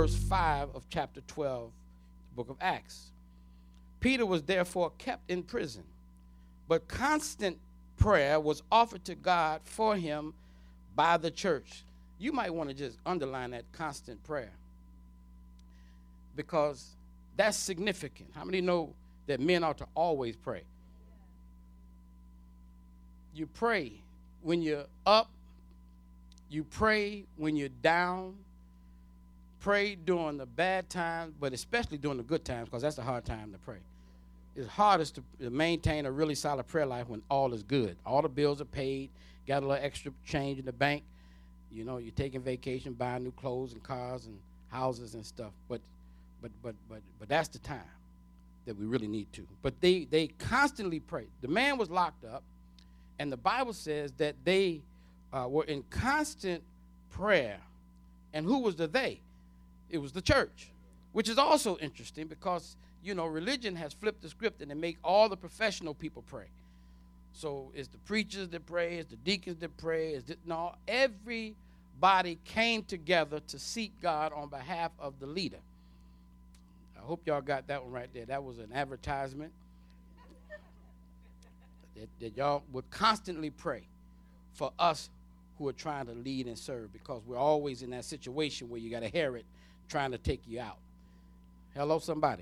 verse 5 of chapter 12, book of Acts. Peter was therefore kept in prison, but constant prayer was offered to God for him by the church. You might want to just underline that, constant prayer, because that's significant. How many know that men ought to always pray? You pray when you're up. You pray when you're down. Pray during the bad times, but especially during the good times, because that's a hard time to pray. It's hardest to maintain a really solid prayer life when all is good. All the bills are paid, got a little extra change in the bank. You know, you're taking vacation, buying new clothes and cars and houses and stuff. But that's the time that we really need to. But they constantly prayed. The man was locked up, and the Bible says that they were in constant prayer. And who was the they? It was the church, which is also interesting because, you know, religion has flipped the script and they make all the professional people pray. So it's the preachers that pray, it's the deacons that pray. No, everybody came together to seek God on behalf of the leader. I hope y'all got that one right there. That was an advertisement that y'all would constantly pray for us who are trying to lead and serve, because we're always in that situation where you got a Herod trying to take you out. Hello, somebody.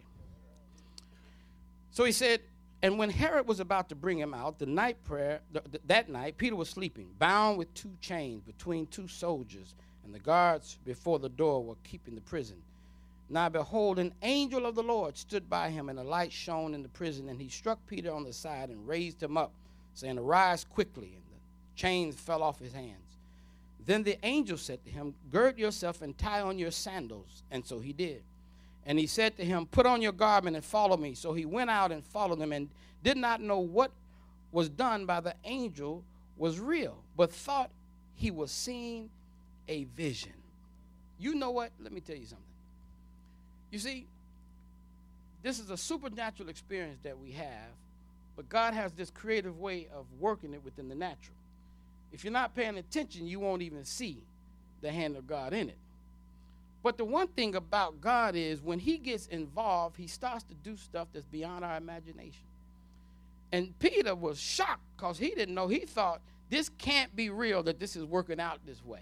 So he said, and when Herod was about to bring him out, that night, Peter was sleeping, bound with 2 chains between 2 soldiers, and the guards before the door were keeping the prison. Now behold, an angel of the Lord stood by him, and a light shone in the prison, and he struck Peter on the side and raised him up, saying, arise quickly, and the chains fell off his hands. Then the angel said to him, gird yourself and tie on your sandals. And so he did. And he said to him, put on your garment and follow me. So he went out and followed him, and did not know what was done by the angel was real, but thought he was seeing a vision. You know what? Let me tell you something. You see, this is a supernatural experience that we have, but God has this creative way of working it within the natural. If you're not paying attention, you won't even see the hand of God in it. But the one thing about God is when he gets involved, he starts to do stuff that's beyond our imagination. And Peter was shocked because he didn't know. He thought, this can't be real that this is working out this way.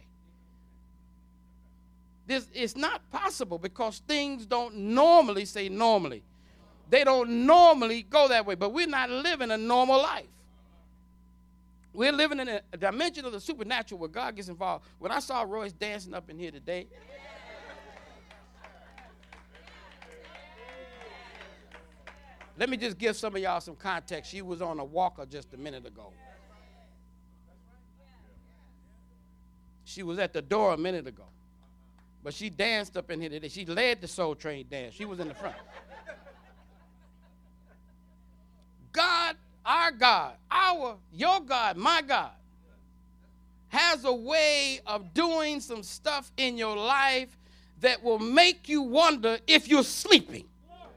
It's not possible because things don't normally say normally. They don't normally go that way, but we're not living a normal life. We're living in a dimension of the supernatural where God gets involved. When I saw Royce dancing up in here today, let me just give some of y'all some context. She was on a walker just a minute ago. She was at the door a minute ago. But she danced up in here today. She led the Soul Train dance. She was in the front. God, our God, your God, my God, has a way of doing some stuff in your life that will make you wonder if you're sleeping.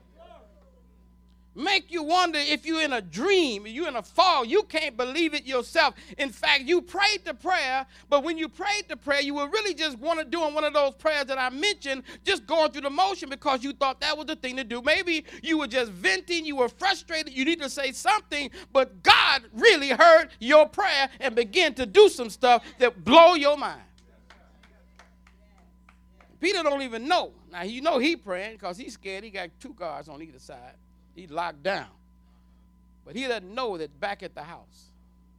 Make you wonder if you're in a dream, you're in a fog. You can't believe it yourself. In fact, you prayed the prayer, but when you prayed the prayer, you were really just doing one of those prayers that I mentioned, just going through the motion because you thought that was the thing to do. Maybe you were just venting, you were frustrated, you need to say something, but God really heard your prayer and began to do some stuff that blow your mind. Peter don't even know. Now, you know he praying because he's scared. He got 2 guards on either side. He's locked down. But he doesn't know that back at the house,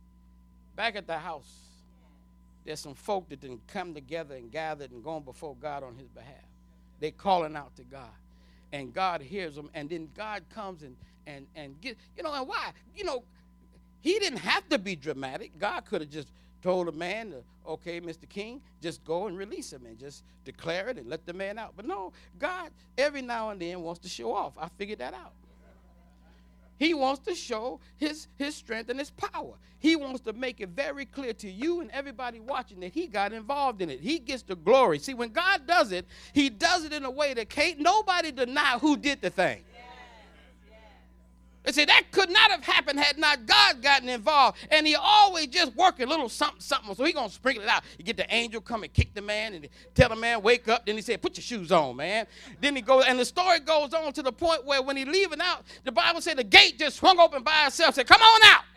there's some folk that didn't come together and gathered and gone before God on his behalf. They're calling out to God. And God hears them. And then God comes and get, and why? He didn't have to be dramatic. God could have just told a man, okay, Mr. King, just go and release him and just declare it and let the man out. But no, God every now and then wants to show off. I figured that out. He wants to show his strength and his power. He wants to make it very clear to you and everybody watching that he got involved in it. He gets the glory. See, when God does it, he does it in a way that can't nobody deny who did the thing. They say that could not have happened had not God gotten involved. And he always just working a little something, something. So he going to sprinkle it out. You get the angel come and kick the man and tell the man, wake up. Then he said, put your shoes on, man. Then he goes, and the story goes on to the point where when he leaving out, the Bible said the gate just swung open by itself. Said, come on out.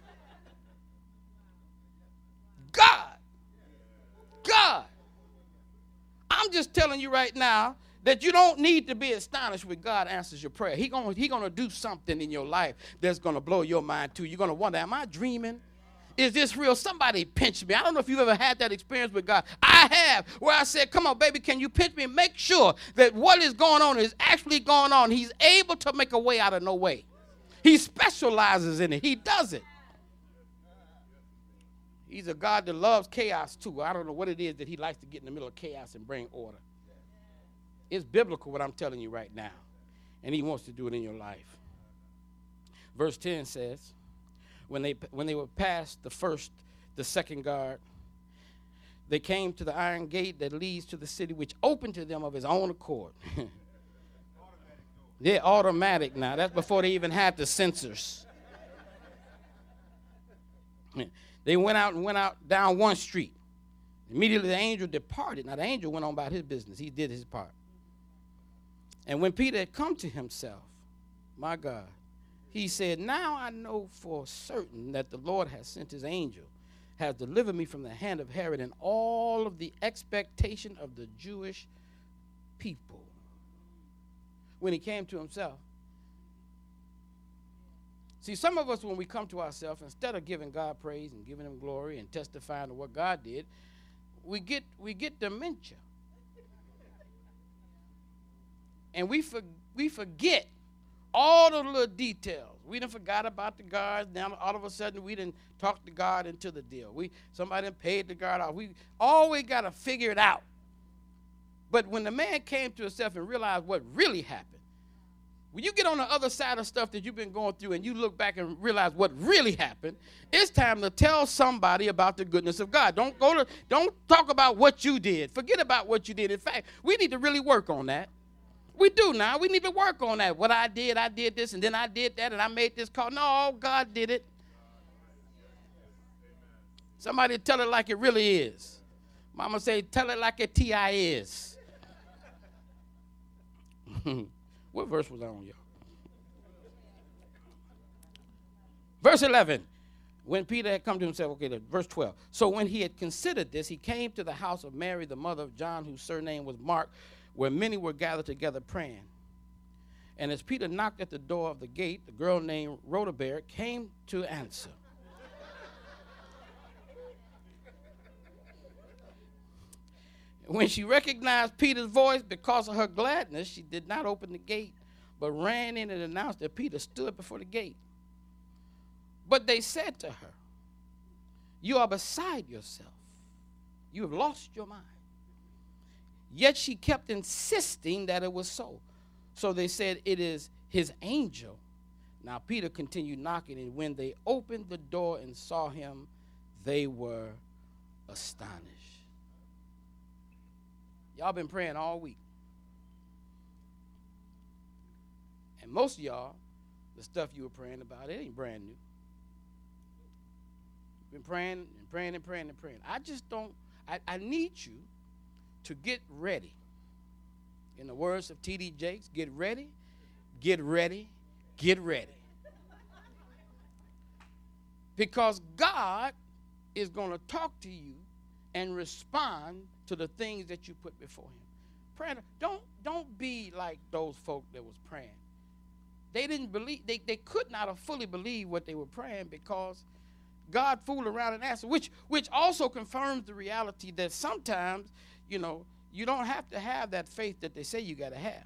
God. I'm just telling you right now that you don't need to be astonished when God answers your prayer. He gonna do something in your life that's going to blow your mind too. You're going to wonder, am I dreaming? Is this real? Somebody pinched me. I don't know if you've ever had that experience with God. I have, where I said, come on, baby, can you pinch me? Make sure that what is going on is actually going on. He's able to make a way out of no way. He specializes in it. He does it. He's a God that loves chaos too. I don't know what it is that he likes to get in the middle of chaos and bring order. It's biblical what I'm telling you right now. And he wants to do it in your life. Verse 10 says, when they were past the second guard, they came to the iron gate that leads to the city, which opened to them of his own accord. They're automatic now. That's before they even had the sensors. They went out down one street. Immediately the angel departed. Now the angel went on about his business. He did his part. And when Peter had come to himself, my God, he said, now I know for certain that the Lord has sent his angel, has delivered me from the hand of Herod and all of the expectation of the Jewish people. When he came to himself. See, some of us, when we come to ourselves, instead of giving God praise and giving him glory and testifying to what God did, we get dementia. And we forget all the little details. We done forgot about the guards. Now all of a sudden we done talked the guard into the deal. Somebody done paid the guard off. We always got to figure it out. But when the man came to himself and realized what really happened, when you get on the other side of stuff that you've been going through and you look back and realize what really happened, it's time to tell somebody about the goodness of God. Don't talk about what you did. Forget about what you did. In fact, we need to really work on that. We do now. We need to work on that. What I did this, and then I did that, and I made this call. No, God did it. Somebody tell it like it really is. Mama say, tell it like a T.I. is. What verse was I on, y'all? Verse 11. When Peter had come to himself, verse 12. So when he had considered this, he came to the house of Mary, the mother of John, whose surname was Mark, where many were gathered together praying. And as Peter knocked at the door of the gate, the girl named Rhoda came to answer. When she recognized Peter's voice, because of her gladness, she did not open the gate, but ran in and announced that Peter stood before the gate. But they said to her, you are beside yourself. You have lost your mind. Yet she kept insisting that it was so. So they said, it is his angel. Now Peter continued knocking, and when they opened the door and saw him, they were astonished. Y'all been praying all week. And most of y'all, the stuff you were praying about, it ain't brand new. You've been praying and praying and praying and praying. I need you to get ready. In the words of T.D. Jakes, get ready, get ready, get ready. Because God is going to talk to you and respond to the things that you put before him. Praying, don't be like those folk that was praying. They didn't believe, they could not have fully believed what they were praying because God fooled around and answered, which also confirms the reality that sometimes, you don't have to have that faith that they say you got to have.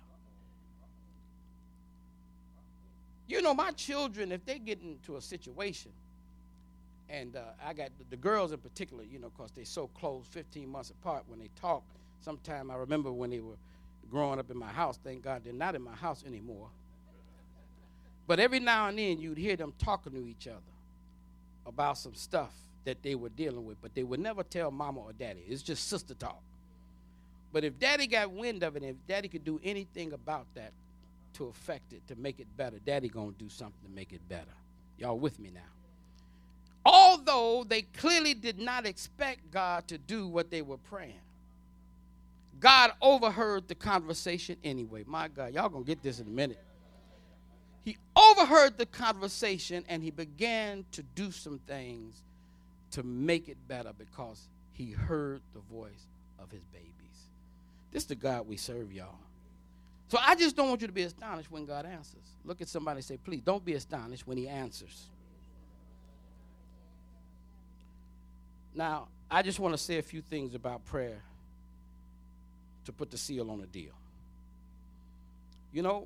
My children, if they get into a situation, and I got the girls in particular, because they're so close, 15 months apart, when they talk, sometime I remember when they were growing up in my house, thank God they're not in my house anymore. But every now and then you'd hear them talking to each other about some stuff that they were dealing with, but they would never tell mama or daddy. It's just sister talk. But if daddy got wind of it, and if daddy could do anything about that, to affect it, to make it better. Daddy going to do something to make it better. Y'all with me now? Although they clearly did not expect God to do what they were praying, God overheard the conversation anyway. My God, y'all going to get this in a minute. He overheard the conversation, and he began to do some things to make it better because he heard the voice of his babies. This is the God we serve, y'all. So I just don't want you to be astonished when God answers. Look at somebody and say, please don't be astonished when he answers. Now, I just want to say a few things about prayer to put the seal on a deal. You know,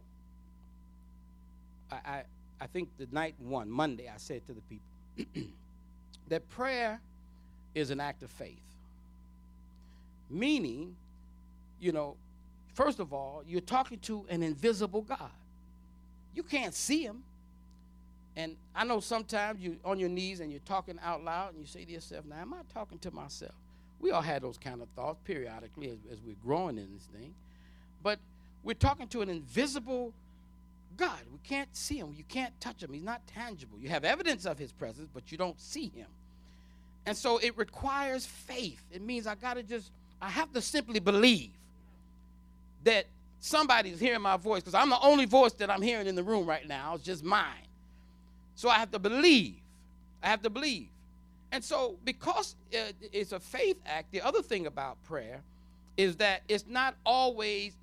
I think the night one, Monday, I said to the people that prayer is an act of faith. Meaning, you know, first of all, you're talking to an invisible God. You can't see him. And I know sometimes you're on your knees and you're talking out loud and you say to yourself, now, am I talking to myself? We all had those kind of thoughts periodically as we're growing in this thing. But we're talking to an invisible God. We can't see him. You can't touch him. He's not tangible. You have evidence of his presence, but you don't see him. And so it requires faith. It means I have to simply believe that somebody's hearing my voice, because I'm the only voice that I'm hearing in the room right now. It's just mine. So I have to believe. I have to believe. And so because it's a faith act, the other thing about prayer is that it's not always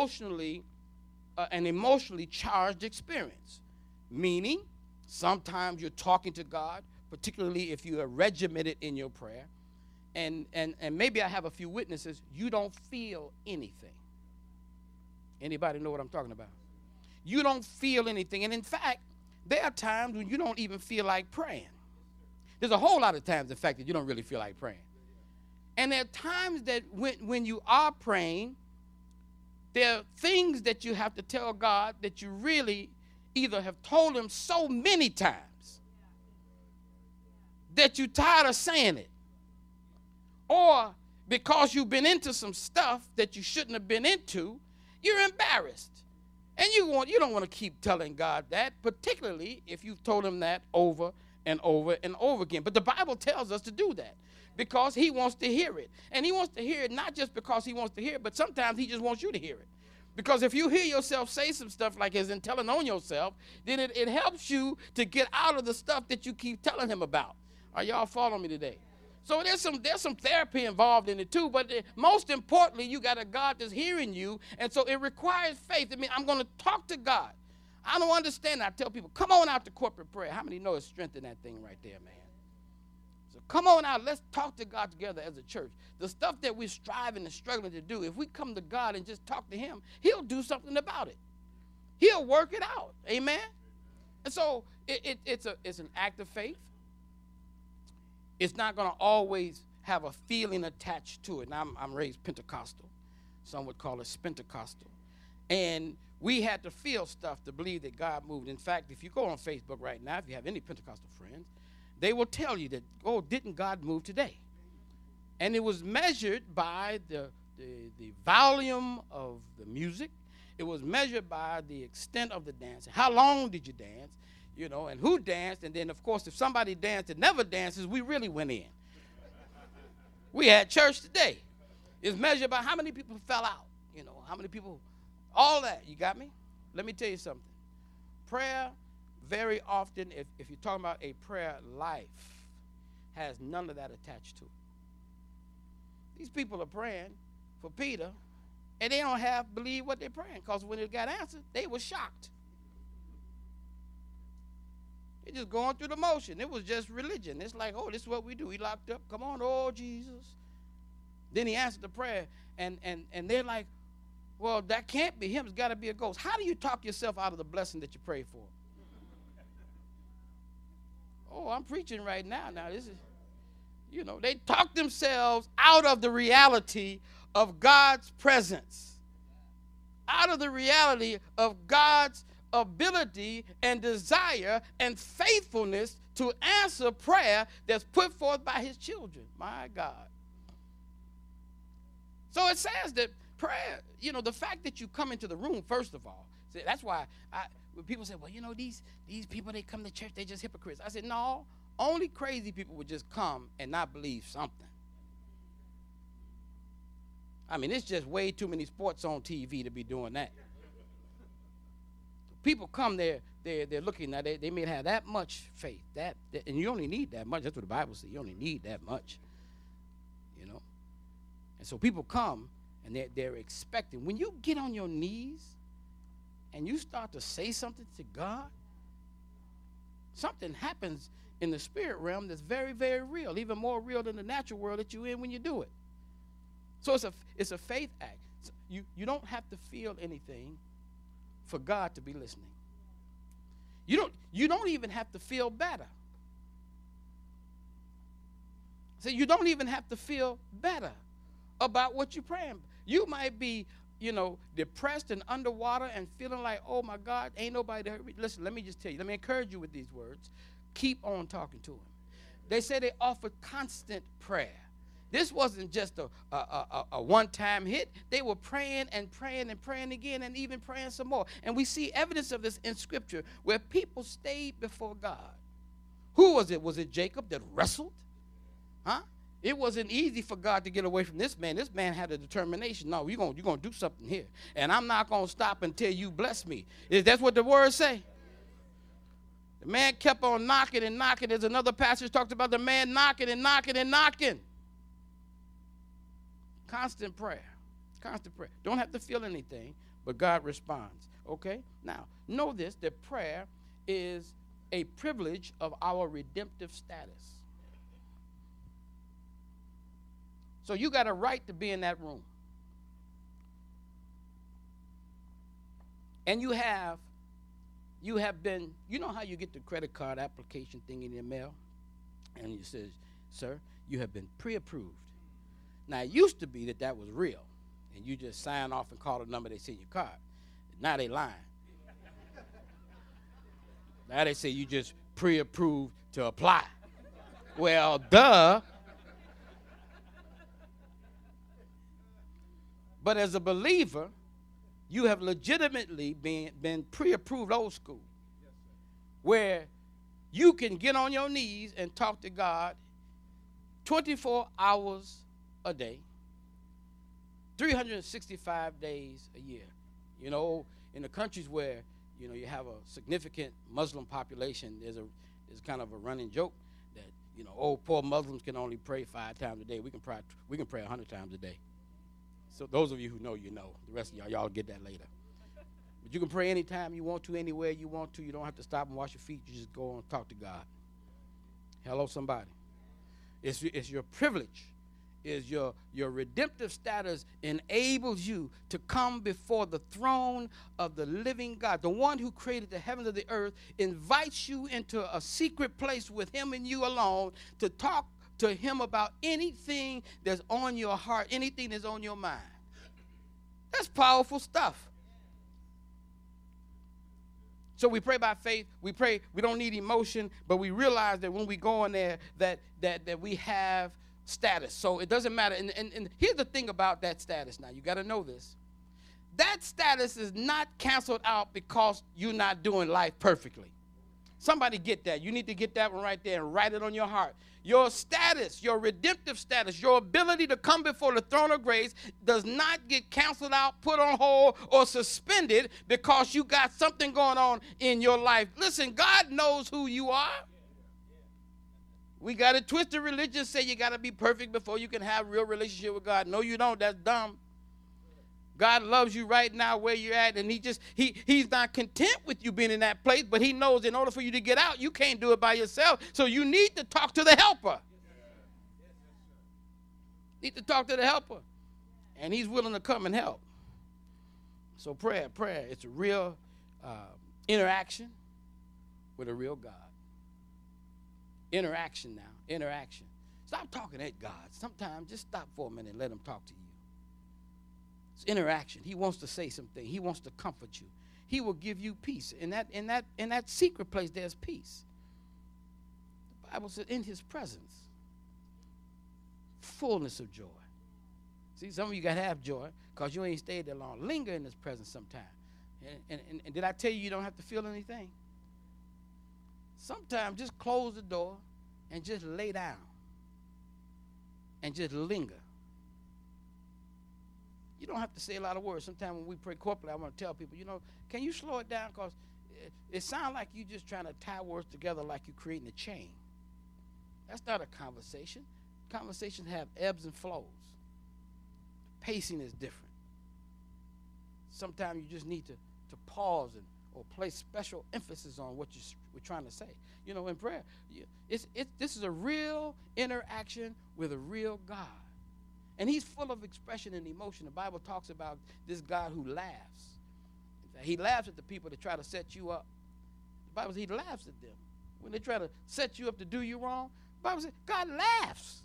an emotionally charged experience. Meaning, sometimes you're talking to God, particularly if you are regimented in your prayer, and maybe I have a few witnesses, you don't feel anything. Anybody know what I'm talking about? You don't feel anything. And in fact, there are times when you don't even feel like praying. There's a whole lot of times, in fact, that you don't really feel like praying. And there are times that when you are praying, there are things that you have to tell God that you really either have told him so many times that you're tired of saying it, or because you've been into some stuff that you shouldn't have been into, you're embarrassed. And you don't want to keep telling God that, particularly if you've told him that over and over and over again. But the Bible tells us to do that because he wants to hear it. And he wants to hear it not just because he wants to hear it, but sometimes he just wants you to hear it. Because if you hear yourself say some stuff like as in telling on yourself, then it helps you to get out of the stuff that you keep telling him about. Are y'all following me today? So there's some therapy involved in it too, but most importantly, you got a God that's hearing you, and so it requires faith. I mean, I'm going to talk to God. I don't understand. I tell people, come on out to corporate prayer. How many know it's strength in that thing right there, man? So come on out. Let's talk to God together as a church. The stuff that we're striving and struggling to do, if we come to God and just talk to him, he'll do something about it. He'll work it out. Amen? And so it's an act of faith. It's not going to always have a feeling attached to it. Now, I'm raised Pentecostal. Some would call it Spentecostal. And we had to feel stuff to believe that God moved. In fact, if you go on Facebook right now, if you have any Pentecostal friends, they will tell you that, oh, didn't God move today? And it was measured by the volume of the music. It was measured by the extent of the dance. How long did you dance? You know, and who danced, and then, of course, if somebody danced that never dances, we really went in. We had church today. It's measured by how many people fell out, you know, how many people, all that. You got me? Let me tell you something. Prayer, very often, if you're talking about a prayer life, has none of that attached to it. These people are praying for Peter, and they don't believe what they're praying, because when it got answered, they were shocked. They're just going through the motion. It was just religion. It's like, oh, this is what we do. He locked up. Come on, oh, Jesus. Then he answered the prayer, and they're like, well, that can't be him. It's got to be a ghost. How do you talk yourself out of the blessing that you prayed for? Oh, I'm preaching right now. Now, this is, you know, they talk themselves out of the reality of God's presence, out of the reality of God's ability and desire and faithfulness to answer prayer that's put forth by his children. My God. So it says that prayer, you know, the fact that you come into the room, first of all, See, that's why when people say, well, you know, these people, they come to church, they just hypocrites. I said, no, only crazy people would just come and not believe something. I mean, it's just way too many sports on TV to be doing that. People come there, they're looking at it, they may have that much faith, that, and you only need that much. That's what the Bible says. You only need that much, you know. And so people come, and they're expecting. When you get on your knees and you start to say something to God, something happens in the spirit realm that's very, very real, even more real than the natural world that you're in when you do it. So it's a faith act. So you don't have to feel anything for God to be listening. You don't even have to feel better. So you don't even have to feel better about what you're praying. You might be, you know, depressed and underwater and feeling like, oh my God, ain't nobody to hurt me. Listen, let me just tell you, let me encourage you with these words. Keep on talking to him. They say they offered constant prayer. This wasn't just a one-time hit. They were praying and praying and praying again and even praying some more. And we see evidence of this in Scripture where people stayed before God. Who was it? Was it Jacob that wrestled? Huh? It wasn't easy for God to get away from this man. This man had a determination. No, you're gonna do something here. And I'm not going to stop until you bless me. That's what the words say. The man kept on knocking and knocking. There's another passage talks about the man knocking and knocking and knocking. Constant prayer. Constant prayer. Don't have to feel anything, but God responds. Okay? Now, know this, that prayer is a privilege of our redemptive status. So you got a right to be in that room. And you have been, you know how you get the credit card application thing in your mail? And it says, sir, you have been pre-approved. Now, it used to be that was real, and you just sign off and call the number they send your card. Now they lying. Now they say you just pre-approved to apply. Well, duh. But as a believer, you have legitimately been pre-approved old school, where you can get on your knees and talk to God 24 hours a day, 365 days a year. You know, in the countries where, you know, you have a significant Muslim population, there's kind of a running joke that, you know, oh, poor Muslims can only pray 5 times a day. We can pray 100 times a day. So those of you who know, you know. The rest of y'all get that later. But you can pray anytime you want to, anywhere you want to. You don't have to stop and wash your feet. You just go and talk to God. Hello, somebody. It's your privilege. Is your redemptive status enables you to come before the throne of the living God. The one who created the heavens and the earth invites you into a secret place with him and you alone to talk to him about anything that's on your heart, anything that's on your mind. That's powerful stuff. So we pray by faith. We pray. We don't need emotion, but we realize that when we go in there, that we have status. So it doesn't matter. And here's the thing about that status. Now you got to know this. That status is not canceled out because you're not doing life perfectly. Somebody get that. You need to get that one right there and write it on your heart. Your status, your redemptive status, your ability to come before the throne of grace does not get canceled out, put on hold, or suspended because you got something going on in your life. Listen, God knows who you are. We got a twisted religion say you got to be perfect before you can have a real relationship with God. No, you don't. That's dumb. God loves you right now where you're at, and he's not content with you being in that place, but he knows in order for you to get out, you can't do it by yourself. So you need to talk to the helper. Need to talk to the helper. And he's willing to come and help. So prayer, it's a real interaction with a real God. Interaction now, interaction. Stop talking at God. Sometimes just stop for a minute and let him talk to you. It's interaction. He wants to say something. He wants to comfort you. He will give you peace. In that secret place, there's peace. The Bible says, in his presence, fullness of joy. See, some of you got to have joy because you ain't stayed there long. Linger in his presence sometime. And did I tell you don't have to feel anything? Sometimes just close the door and just lay down and just linger. You don't have to say a lot of words. Sometimes when we pray corporately, I want to tell people, can you slow it down? Because it sounds like you're just trying to tie words together like you're creating a chain. That's not a conversation. Conversations have ebbs and flows. Pacing is different. Sometimes you just need to pause or place special emphasis on what we're trying to say. In prayer, this is a real interaction with a real God. And he's full of expression and emotion. The Bible talks about this God who laughs. In fact, he laughs at the people that try to set you up. The Bible says he laughs at them. When they try to set you up to do you wrong, the Bible says God laughs.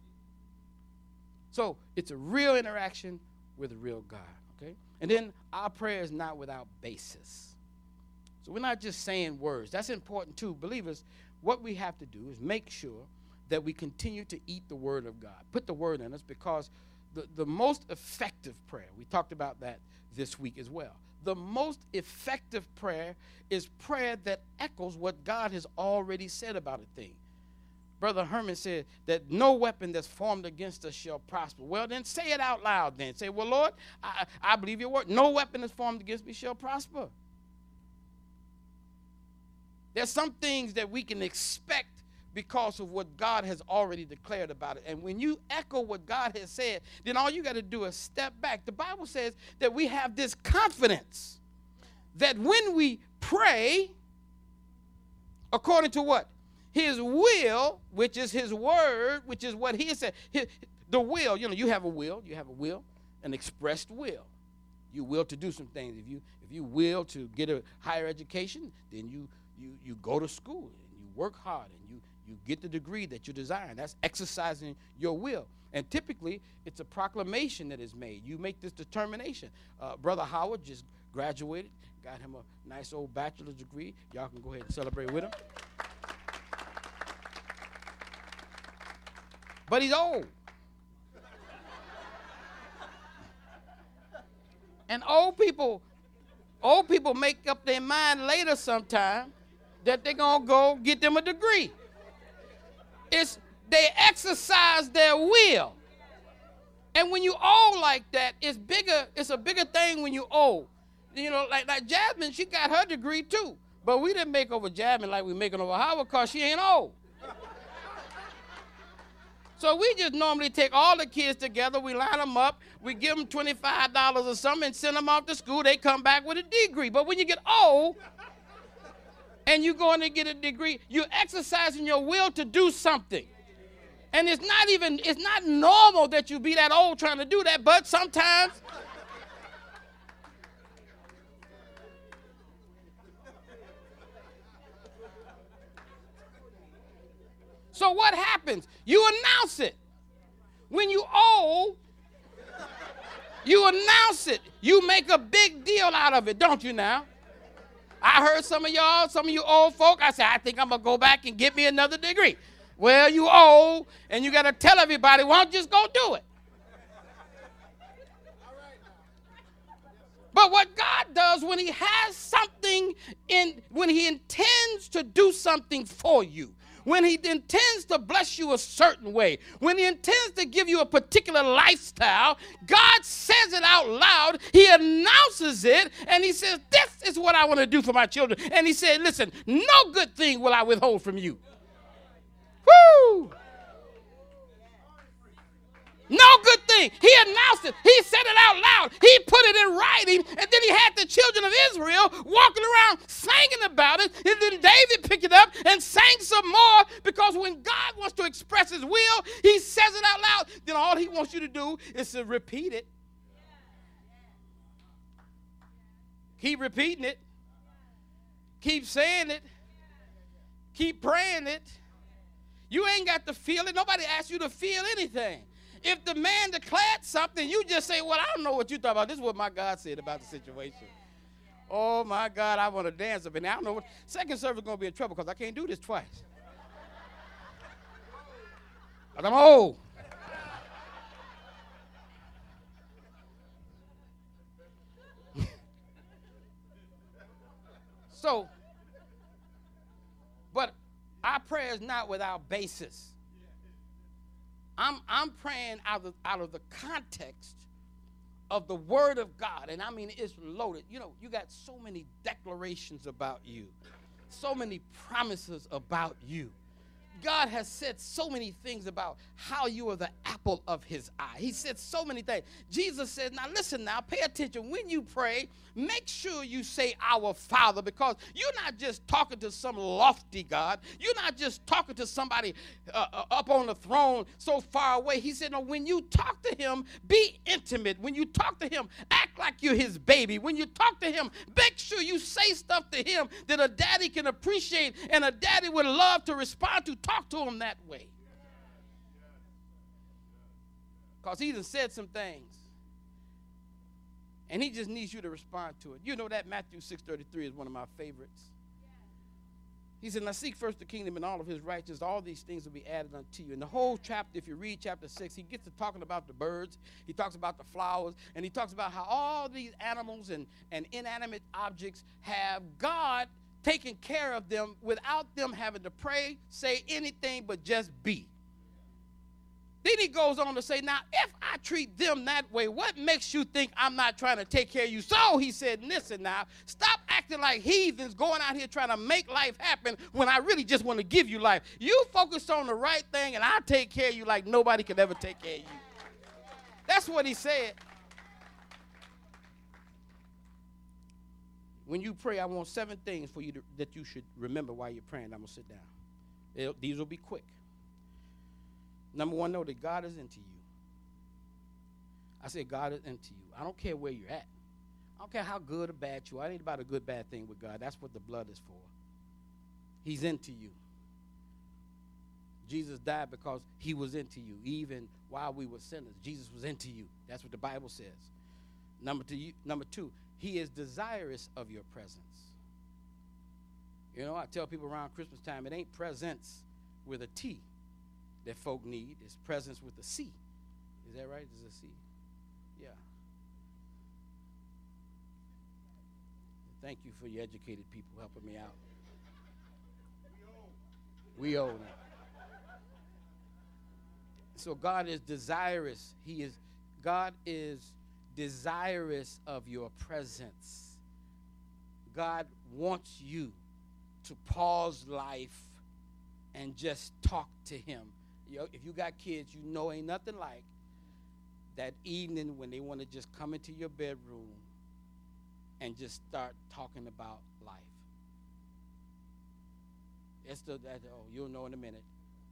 So it's a real interaction with a real God, okay? And then our prayer is not without basis. So we're not just saying words. That's important too. Believers, what we have to do is make sure that we continue to eat the word of God. Put the word in us, because the most effective prayer, we talked about that this week as well. The most effective prayer is prayer that echoes what God has already said about a thing. Brother Herman said that no weapon that's formed against us shall prosper. Well, then say it out loud then. Say, well, Lord, I believe your word. No weapon that's formed against me shall prosper. There's some things that we can expect because of what God has already declared about it. And when you echo what God has said, then all you got to do is step back. The Bible says that we have this confidence that when we pray, according to what? His will, which is his word, which is what he said. The will, you have a will. You have a will, an expressed will. You will to do some things. If you will to get a higher education, then you go to school and you work hard and you get the degree that you desire. That's exercising your will. And typically, it's a proclamation that is made. You make this determination. Brother Howard just graduated, got him a nice old bachelor's degree. Y'all can go ahead and celebrate with him. But he's old. And old people make up their mind later sometime that they're going to go get them a degree. They exercise their will. And when you old like that, it's a bigger thing when you old. Like Jasmine, she got her degree too. But we didn't make over Jasmine like we making over Howard because she ain't old. So we just normally take all the kids together, we line them up, we give them $25 or something and send them off to school. They come back with a degree. But when you get old and you're going to get a degree, you're exercising your will to do something. And it's not normal that you be that old trying to do that, but sometimes. So what happens? You announce it. When you old, you announce it. You make a big deal out of it, don't you now? I heard some of you old folk, I said, I think I'm going to go back and get me another degree. Well, you old, and you got to tell everybody, why don't you just go do it? But what God does when he has something when he intends to do something for you, when he intends to bless you a certain way, when he intends to give you a particular lifestyle, God says it out loud. He announces it, and he says, this is what I want to do for my children. And he said, listen, no good thing will I withhold from you. Woo! No good thing. He announced it. He said it out loud. He put it in writing, and then he had the children of Israel walking around singing about it, and then David picked it up and sang some more, because when God wants to express his will, he says it out loud. Then all he wants you to do is to repeat it. Keep repeating it. Keep saying it. Keep praying it. You ain't got to feel it. Nobody asked you to feel anything. If the man declared something, you just say, well, I don't know what you thought about. This is what my God said about the situation. Oh, my God, I want to dance up. And I don't know what. Second service is going to be in trouble because I can't do this twice. I'm old. So, but our prayer is not without basis. I'm praying out of the context of the Word of God. And I mean, it's loaded. You know, you got so many declarations about you, so many promises about you. God has said so many things about how you are the apple of his eye. He said so many things. Jesus said, now listen now, pay attention. When you pray, make sure you say our Father, because you're not just talking to some lofty God. You're not just talking to somebody up on the throne so far away. He said, no, when you talk to him, be intimate. When you talk to him, act like you're his baby. When you talk to him, make sure you say stuff to him that a daddy can appreciate and a daddy would love to respond to. Talk to him that way. Because he done said some things. And he just needs you to respond to it. You know that Matthew 6:33 is one of my favorites. He said, now seek first the kingdom and all of his righteousness. All these things will be added unto you. And the whole chapter, if you read chapter 6, he gets to talking about the birds. He talks about the flowers. And he talks about how all these animals and inanimate objects have God taking care of them without them having to pray, say anything, but just be. Then he goes on to say, now, if I treat them that way, what makes you think I'm not trying to take care of you? So he said, listen now, stop acting like heathens going out here trying to make life happen when I really just want to give you life. You focus on the right thing, and I'll take care of you like nobody could ever take care of you. That's what he said. When you pray, I want 7 things for you that you should remember while you're praying. I'm going to sit down. These will be quick. Number 1, know that God is into you. I said God is into you. I don't care where you're at. I don't care how good or bad you are. It ain't about a good, bad thing with God. That's what the blood is for. He's into you. Jesus died because he was into you. Even while we were sinners, Jesus was into you. That's what the Bible says. Number 2, he is desirous of your presence. You know, I tell people around Christmas time, it ain't presents with a T that folk need. It's presence with a C. Is that right? Is it a C? Yeah. Thank you for your educated people helping me out. We owe them. So God is desirous. God is desirous of your presence. God wants you to pause life and just talk to him. You know, if you got kids, you know ain't nothing like that evening when they want to just come into your bedroom and just start talking about life. You'll know in a minute.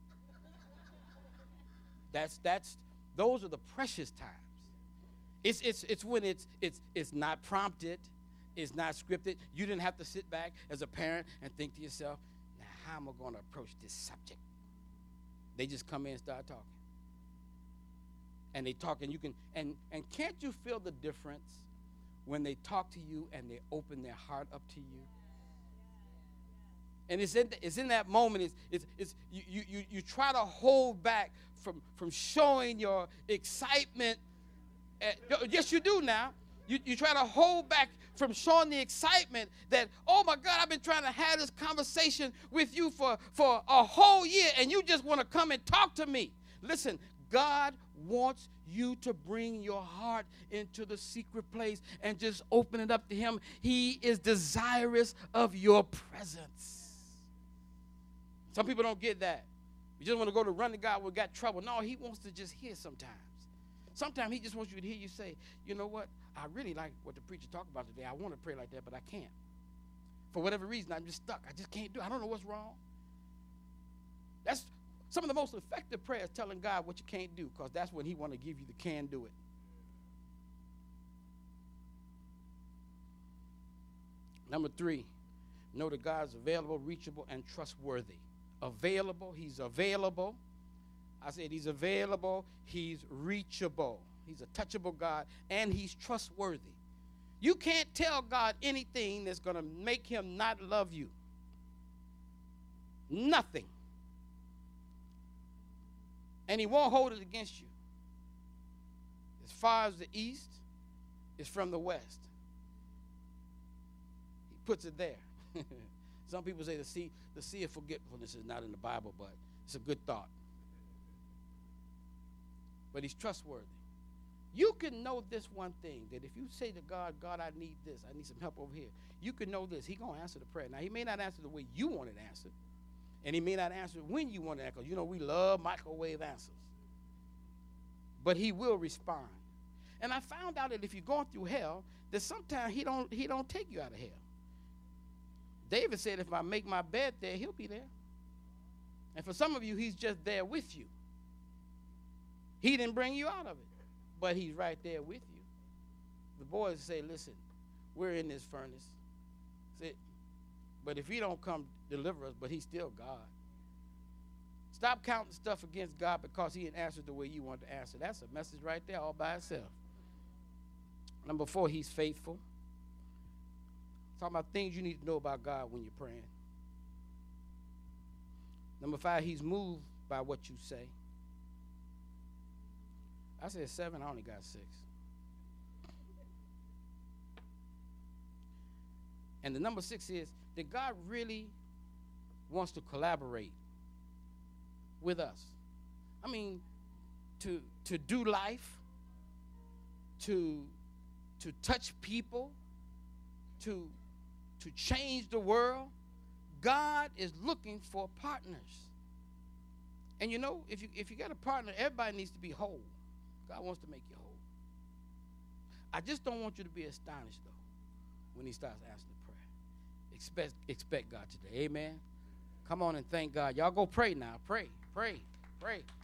Those are the precious times. It's when it's not prompted, it's not scripted. You didn't have to sit back as a parent and think to yourself, now how am I going to approach this subject? They just come in and start talking. And they talk, and you can and can't you feel the difference when they talk to you and they open their heart up to you? And it's in that moment. You try to hold back from showing your excitement. Yes, you do now. You try to hold back from showing the excitement that, oh, my God, I've been trying to have this conversation with you for a whole year, and you just want to come and talk to me. Listen, God wants you to bring your heart into the secret place and just open it up to him. He is desirous of your presence. Some people don't get that. You just want to go to run to God when we got trouble. No, he wants to just hear sometimes. Sometimes he just wants you to hear you say, you know what? I really like what the preacher talked about today. I want to pray like that, but I can't. For whatever reason, I'm just stuck. I just can't do it. I don't know what's wrong. That's some of the most effective prayers, telling God what you can't do, because that's when he want to give you the can do it. Number 3, know that God's available, reachable, and trustworthy. Available, he's available. I said he's available, he's reachable. He's a touchable God, and he's trustworthy. You can't tell God anything that's going to make him not love you. Nothing. And he won't hold it against you. As far as the east is from the west, he puts it there. Some people say the sea of forgetfulness is not in the Bible, but it's a good thought. But he's trustworthy. You can know this one thing, that if you say to God, God, I need this, I need some help over here, you can know this. He's going to answer the prayer. Now, he may not answer the way you want it answered, and he may not answer when you want it answered. You know, we love microwave answers. But he will respond. And I found out that if you're going through hell, that sometimes he don't take you out of hell. David said, if I make my bed there, he'll be there. And for some of you, he's just there with you. He didn't bring you out of it, but he's right there with you. The boys say, listen, we're in this furnace. But if he don't come deliver us, but he's still God. Stop counting stuff against God because he didn't answer the way you want to answer. That's a message right there all by itself. Number 4, he's faithful. Talking about things you need to know about God when you're praying. Number 5, he's moved by what you say. I said 7, I only got 6. And the number 6 is that God really wants to collaborate with us. I mean, to do life, to touch people, to change the world. God is looking for partners. And you know, if you got a partner, everybody needs to be whole. God wants to make you whole. I just don't want you to be astonished, though, when he starts answering prayer. Expect God today. Amen. Come on and thank God. Y'all go pray now. Pray.